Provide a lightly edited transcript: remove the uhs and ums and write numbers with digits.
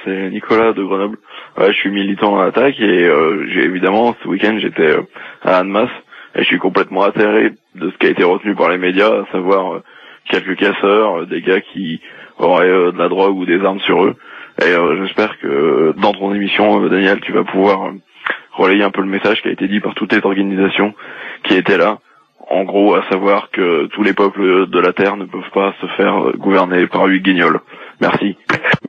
c'est Nicolas de Grenoble. Ouais, je suis militant à l'attaque et j'ai évidemment ce week-end j'étais à Annemasse et je suis complètement atterré de ce qui a été retenu par les médias, à savoir quelques casseurs, des gars qui auraient de la drogue ou des armes sur eux. Et j'espère que dans ton émission, Daniel, tu vas pouvoir relayer un peu le message qui a été dit par toutes les organisations qui étaient là. En gros, à savoir que tous les peuples de la Terre ne peuvent pas se faire gouverner par 8 guignols. Merci.